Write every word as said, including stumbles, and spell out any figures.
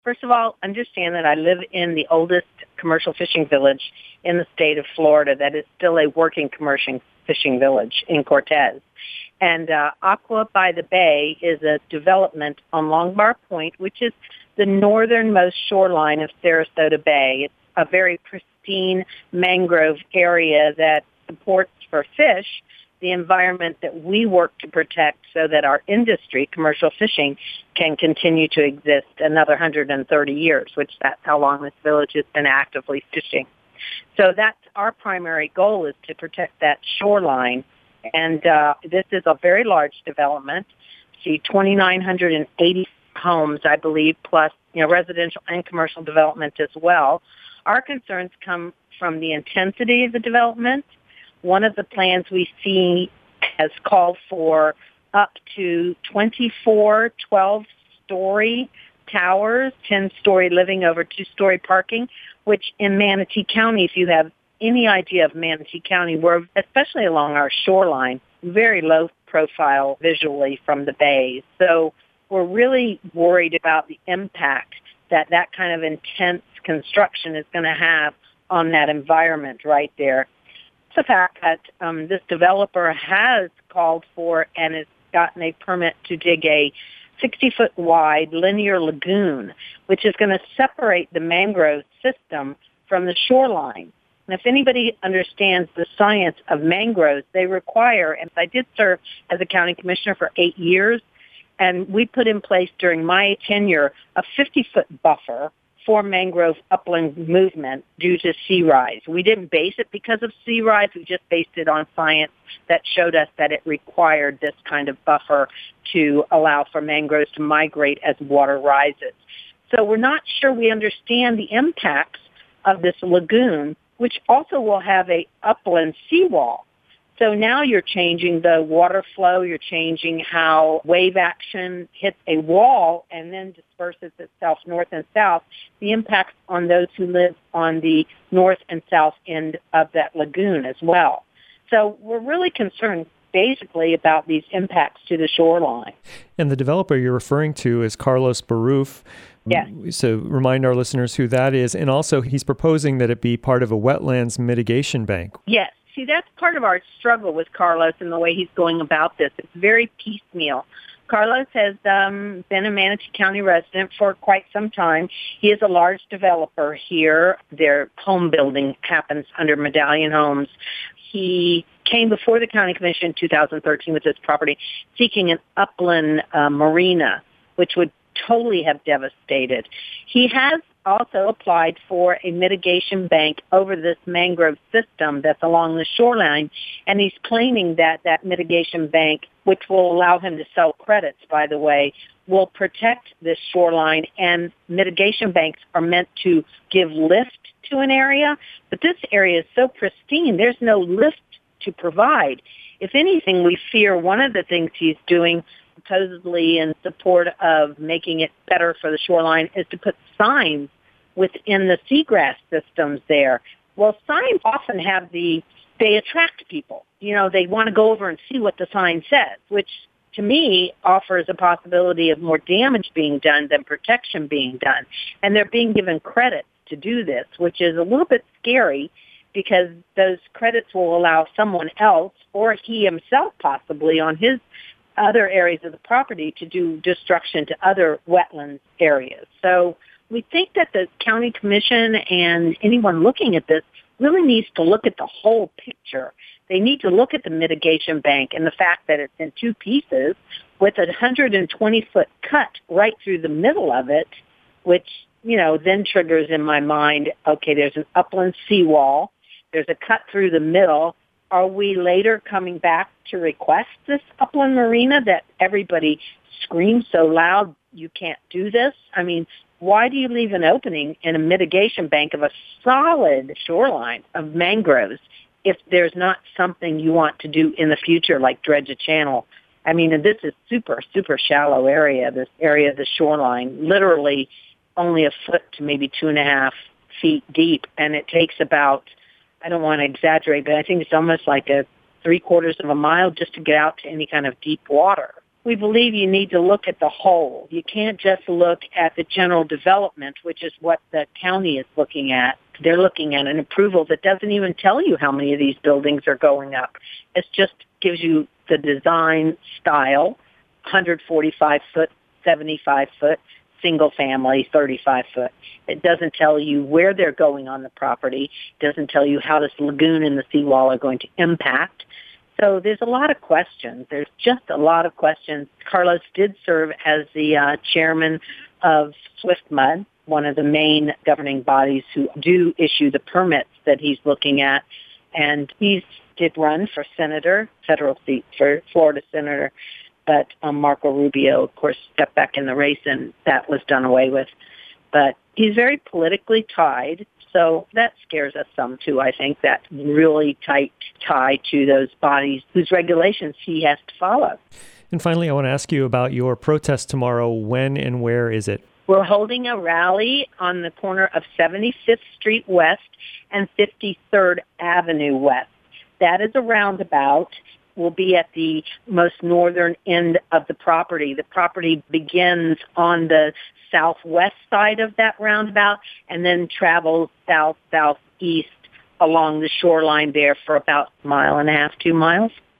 First of all, understand that I live in the oldest commercial fishing village in the state of Florida that is still a working commercial fishing village in Cortez. And uh, Aqua by the Bay is a development on Longbar Point, which is the northernmost shoreline of Sarasota Bay. It's a very pristine mangrove area that supports for fish the environment that we work to protect so that our industry, commercial fishing, can continue to exist another one hundred thirty years, which that's how long this village has been actively fishing. So that's our primary goal, is to protect that shoreline. And uh, this is a very large development. See, two thousand nine hundred eighty homes, I believe, plus you know residential and commercial development as well. Our concerns come from the intensity of the development. One of the plans we see has called for up to twenty-four twelve-story towers, ten-story living over two-story parking, which in Manatee County, if you have any idea of Manatee County, we're, especially along our shoreline, very low profile visually from the bays. So we're really worried about the impact that that kind of intense construction is going to have on that environment right there. It's the fact that um, this developer has called for and has gotten a permit to dig a sixty-foot wide linear lagoon, which is going to separate the mangrove system from the shoreline. And if anybody understands the science of mangroves, they require, and I did serve as a county commissioner for eight years, and we put in place during my tenure a fifty-foot buffer for mangrove upland movement due to sea rise. We didn't base it because of sea rise. We just based it on science that showed us that it required this kind of buffer to allow for mangroves to migrate as water rises. So we're not sure we understand the impacts of this lagoon, which also will have a upland seawall. So now you're changing the water flow, you're changing how wave action hits a wall and then disperses itself north and south, the impacts on those who live on the north and south end of that lagoon as well. So we're really concerned basically about these impacts to the shoreline. And the developer you're referring to is Carlos Baruf. Yes. So remind our listeners who that is. And also he's proposing that it be part of a wetlands mitigation bank. Yes. See, that's part of our struggle with Carlos and the way he's going about this. It's very piecemeal. Carlos has um, been a Manatee County resident for quite some time. He is a large developer here. Their home building happens under Medallion Homes. He came before the county commission in two thousand thirteen with this property seeking an upland uh, marina, which would totally have devastated. He has also applied for a mitigation bank over this mangrove system that's along the shoreline, and he's claiming that that mitigation bank, which will allow him to sell credits, by the way, will protect this shoreline, and mitigation banks are meant to give lift to an area, but this area is so pristine, there's no lift to provide. If anything, we fear one of the things he's doing supposedly in support of making it better for the shoreline is to put signs within the seagrass systems there. Well, signs often have the, they attract people. You know, they want to go over and see what the sign says, which to me offers a possibility of more damage being done than protection being done. And they're being given credits to do this, which is a little bit scary because those credits will allow someone else or he himself possibly on his other areas of the property to do destruction to other wetlands areas. So we think that the county commission and anyone looking at this really needs to look at the whole picture. They need to look at the mitigation bank and the fact that it's in two pieces with a one hundred twenty foot cut right through the middle of it, which, you know, then triggers in my mind, okay, there's an upland seawall, there's a cut through the middle. Are we later coming back to request this upland marina that everybody screams so loud you can't do this? I mean, why do you leave an opening in a mitigation bank of a solid shoreline of mangroves if there's not something you want to do in the future like dredge a channel? I mean, and this is super, super shallow area, this area of the shoreline, literally only a foot to maybe two and a half feet deep, and it takes about, I don't want to exaggerate, but I think it's almost like a three quarters of a mile just to get out to any kind of deep water. We believe you need to look at the whole. You can't just look at the general development, which is what the county is looking at. They're looking at an approval that doesn't even tell you how many of these buildings are going up. It just gives you the design style, one hundred forty-five foot, seventy-five foot, single family, thirty-five foot. It doesn't tell you where they're going on the property. It doesn't tell you how this lagoon and the seawall are going to impact. So there's a lot of questions. There's just a lot of questions. Carlos did serve as the uh, chairman of SwiftMud, one of the main governing bodies who do issue the permits that he's looking at. And he did run for senator, federal seat for Florida senator. But um, Marco Rubio, of course, stepped back in the race, and that was done away with. But he's very politically tied. So that scares us some, too, I think, that really tight tie to those bodies whose regulations he has to follow. And finally, I want to ask you about your protest tomorrow. When and where is it? We're holding a rally on the corner of seventy-fifth Street West and fifty-third Avenue West. That is a roundabout. Will be at the most northern end of the property. The property begins on the southwest side of that roundabout and then travels south-southeast along the shoreline there for about a mile and a half, two miles.